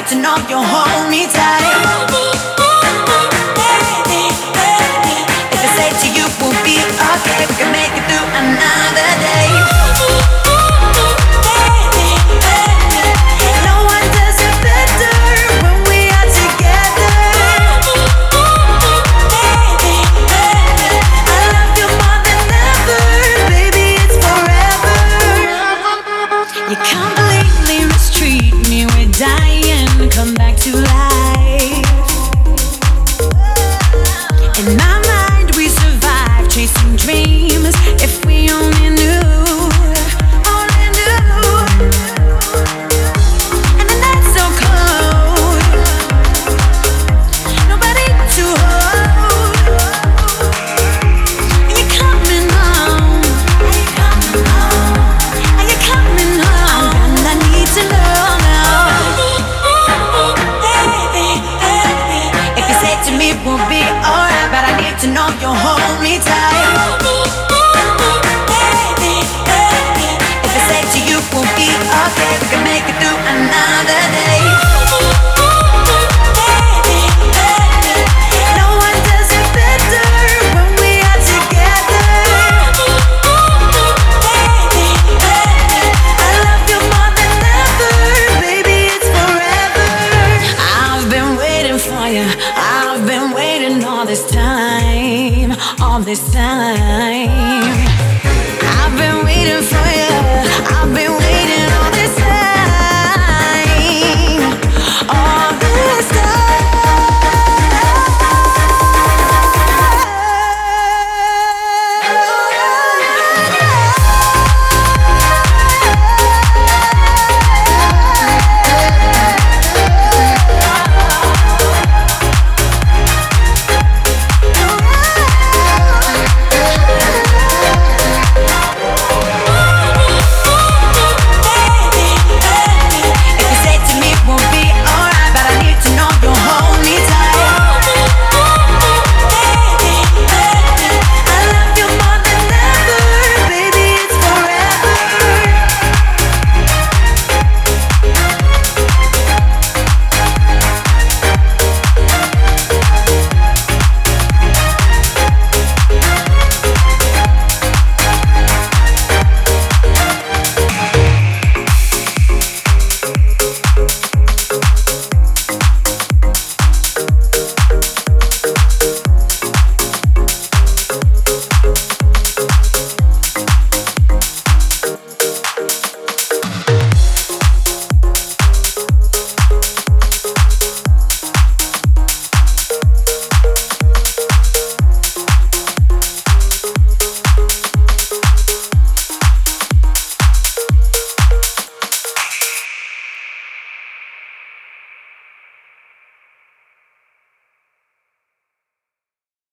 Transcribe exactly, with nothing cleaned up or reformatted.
need to know you'll hold me tight. If I say to you we'll be okay, we can make it through another day. No one does it better when we are together. I love you more than ever, baby, it's forever. You completely mistreat me, we're dying, come back to life. In my mind we survive, chasing dreams. If we only knew, only knew. And the night's so cold, nobody to hold. Are you coming home? Are you coming home? Are you coming home? And I need to know now. If you say to me we'll be alright, but I need to know you'll hold me tight. If I say to you we'll be okay, we can make it through another day. No one does it better when we are together. I love you more than ever, baby, it's forever. I've been waiting for you, I've been waiting all this time, all this time.